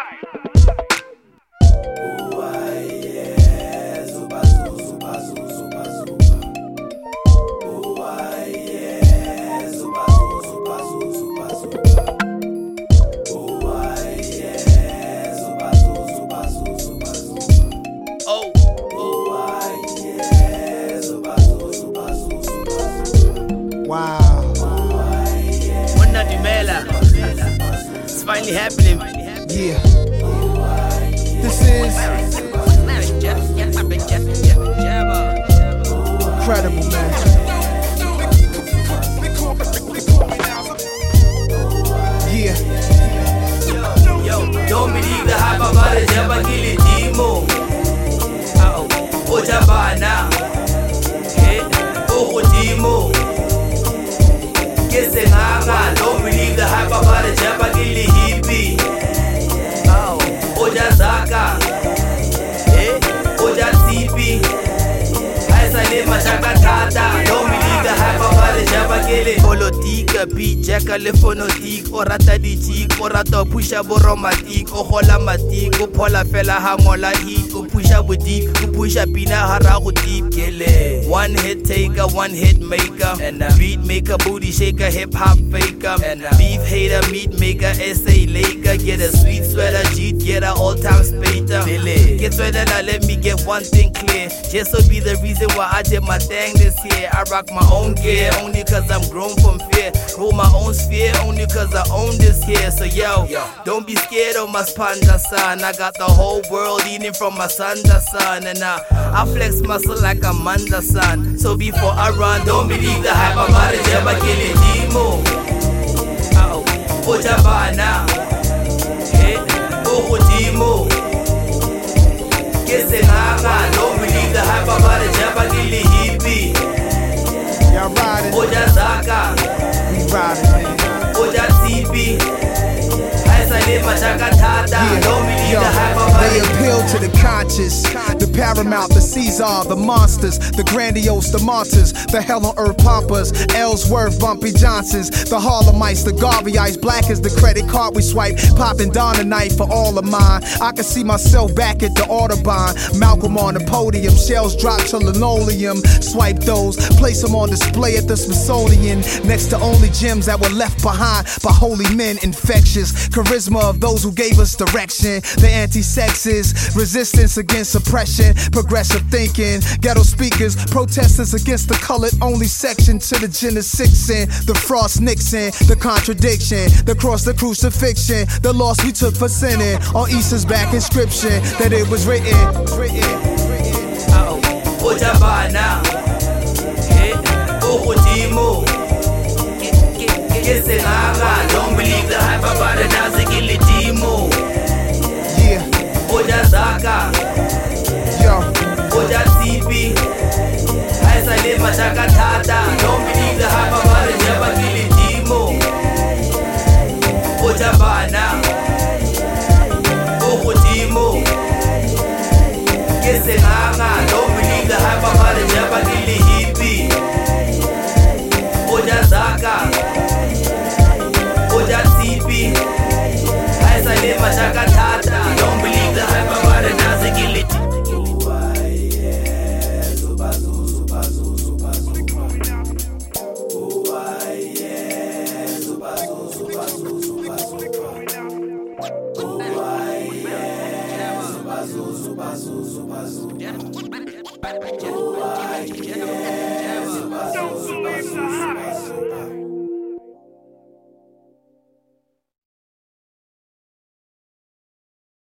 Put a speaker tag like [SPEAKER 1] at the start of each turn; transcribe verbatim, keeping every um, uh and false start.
[SPEAKER 1] Wow. It's finally happening.
[SPEAKER 2] Yeah. This is incredible, man. Yeah.
[SPEAKER 1] Yo, don't believe the hype about it, Jabba Gili Dimo. Oh, Ojabana. Hey, Ojo Dimo. Kissing Hanga, don't believe the hype about it, Jabba Gili Hippie. Oh, Ojazaka. Hey, Ojatipi. I say, Machakatata, don't believe the hype about it, Jabba Gili. Politika, P. Jacka, le phonotique, or rata di cheek, or rata pusha boromatic, or hola matic, or pola fella hamola heat, or pusha budik, or pusha pina harahu deep, kele. One hit taker, one hit maker, and a beat maker, booty shaker, hip hop faker, and a beef hater, meat maker, essay laker, get a sweet sweater, jeet, get a all time spater. Get sweater, now let me get one thing clear, just to be the reason why I did my thing this year. I rock my own gear, only cause I'm grown from fear. Roll my own sphere, only cause I own this here. So yo, don't be scared of my spanda son. I got the whole world eating from my sanda son. And I, I flex muscle like a manda son. So before I run, don't believe the hype about it. Jabba Gili Dimo. Oh, Ojabana. Hey, Ojo Dimo. Kissing Hanga, don't believe the hype about it. Jabba Gili Hippie.
[SPEAKER 2] Y'all riding.
[SPEAKER 1] Ojazaka.
[SPEAKER 2] We riding, man.
[SPEAKER 1] Ojatipi.
[SPEAKER 2] Yeah.
[SPEAKER 1] Don't believe
[SPEAKER 2] Yo,
[SPEAKER 1] the hype about
[SPEAKER 2] they
[SPEAKER 1] it.
[SPEAKER 2] appeal to the conscious, the paramount, the Caesar, the monsters, the grandiose, the martyrs, the hell on earth poppers, Ellsworth, Bumpy Johnsons, the Harlemites, the Garveyites, black as the credit card we swipe, popping down a night for all of mine. I can see myself back at the Audubon, Malcolm on the podium, shells drop to linoleum, swipe those, place them on display at the Smithsonian, next to only gems that were left behind by holy men, infectious charisma of those who gave us direction, the anti-sexist, resistance against oppression, progressive thinking, ghetto speakers, protesters against the colored only section, to the Jenna Sixen, the Frost Nixon, the contradiction, the cross, the crucifixion, the loss we took for sinning, on Easter's back inscription, that it was written, written, written.
[SPEAKER 1] Oh, Ojabana. Hey, Ojo Dimo. Kissing Hanga, don't believe the hype about it. Jabba Gili Dimo.
[SPEAKER 2] Yeah.
[SPEAKER 1] Ojazaka.
[SPEAKER 2] Yo.
[SPEAKER 1] Ojatipi. I say, Machakatata, don't believe the hype about it. Jabba Gili Dimo. Ojabana. Ojo Dimo. Kissing Hanga, don't believe the hype about it. Jabba Gili Hippie. Ojazaka. Ojatipi. I say, Machakatata, don't believe the hype about it. Jabba Gili Super, super, super, super, super.